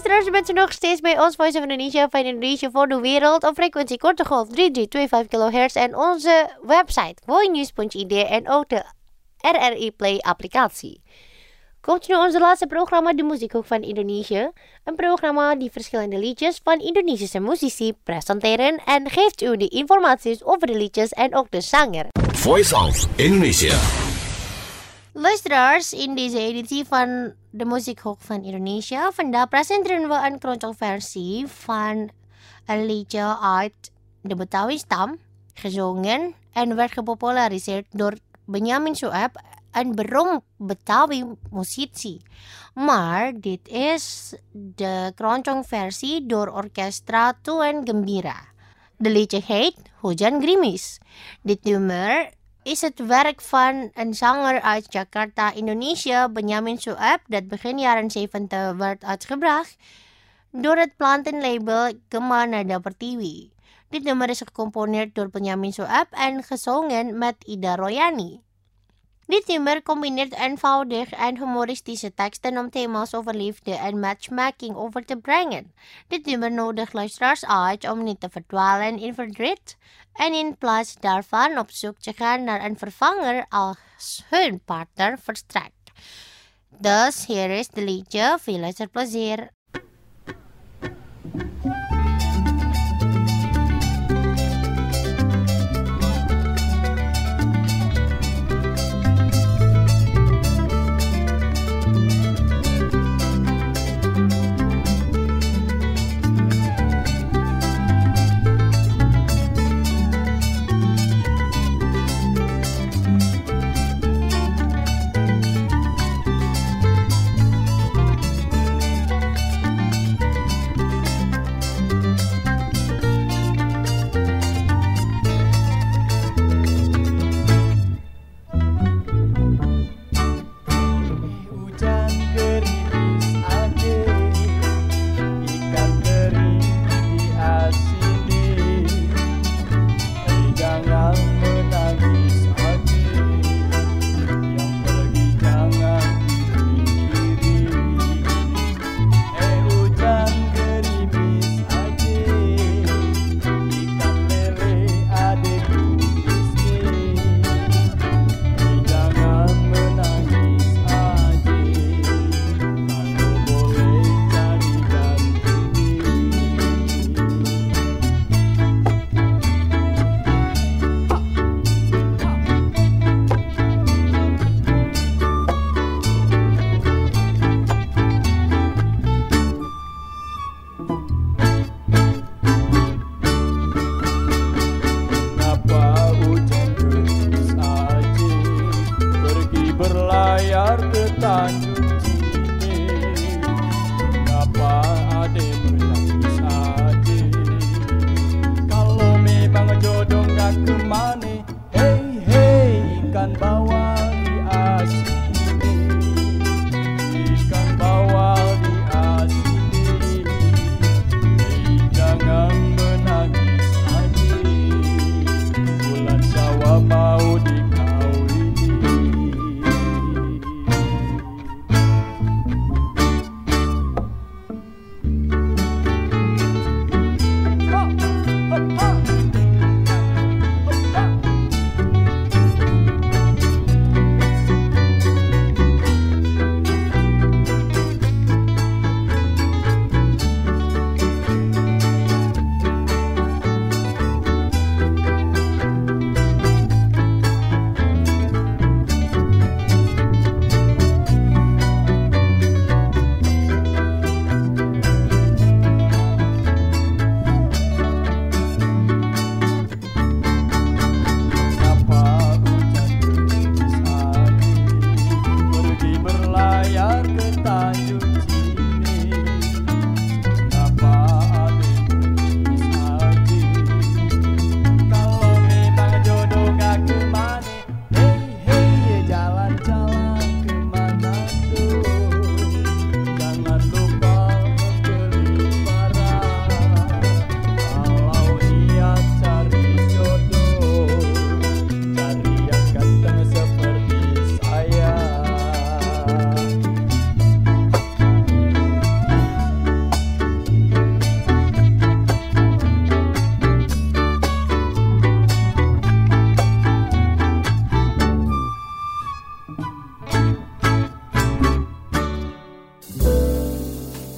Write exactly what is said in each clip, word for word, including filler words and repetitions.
Luisteraars, je bent er nog steeds bij ons, Voice of Indonesia, van Indonesia voor de wereld. Op frequentie korte golf drie drie twee vijf kilohertz en onze website voinews punt i d en ook de R R I Play applicatie. Komt nu onze laatste programma, de Muziekhoek van Indonesië. Een programma die verschillende liedjes van Indonesische muzici presenteren en geeft u de informaties over de liedjes en ook de zanger. Voice of Indonesia. Luisteraars, in deze editie van de Muziekhoek van Indonesia, vandaag presenteren we een controversie van een liedje uit de Betawi stam, gezongen en werd gepopulariseerd door Benyamin Sueb, een beroemd Betawi musisi. Maar dit is de keroncong-versie door orkestra Tuan Gembira. De liedje heet Hujan Gerimis. Dit nummer is het werk van een zanger uit Jakarta, Indonesië, Benyamin Sueb, dat begin jaren zeventig werd uitgebracht door het platenlabel Gema Nada Pertiwi. Dit nummer is gecomponeerd door Benyamin Sueb en gezongen met Ida Royani. Dit nummer combineert eenvoudig en humoristische teksten om thema's over liefde en matchmaking over te brengen. Dit nummer nodigt luisteraars uit om niet te verdwalen in verdriet en in plaats daarvan op zoek te gaan naar een vervanger als hun partner verstrekt. Dus hier is de liedje, veel luisterplezier.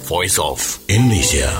Voice of Indonesia.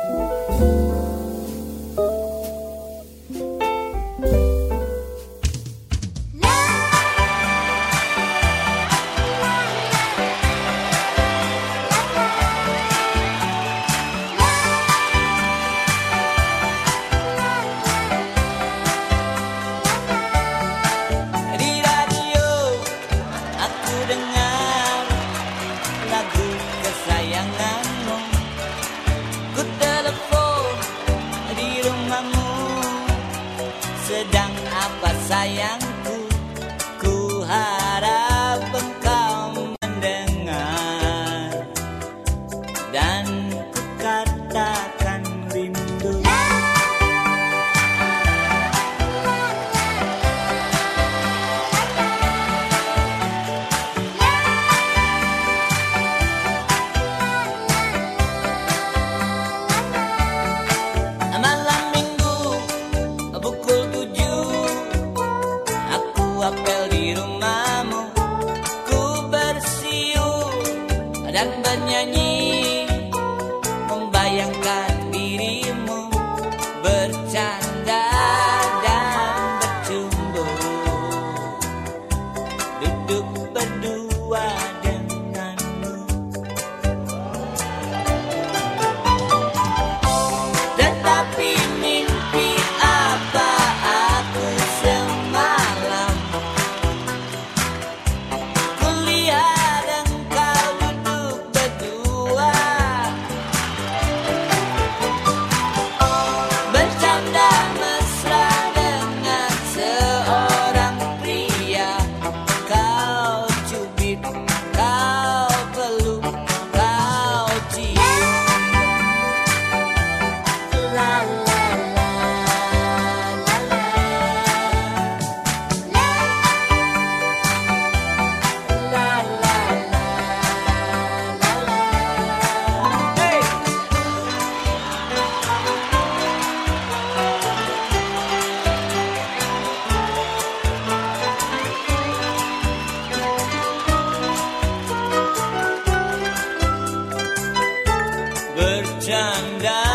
Sedang apa sayangku, ku harap engkau mendengar, dan ku katakan rindu. Malam minggu pukul tujuh, aku apel di rumahmu, ku bersiul dan bernyanyi, membayangkan dirimu bercanda dan bercumbu, duduk berdua denganmu. Tetapi mimpi apa aku semalam, kulihat engkau duduk berdua, bercanda mesra dengan seorang pria. Kau cubit, kau peluk, kau cium. La la la la la la la la la. Hey. Bercanda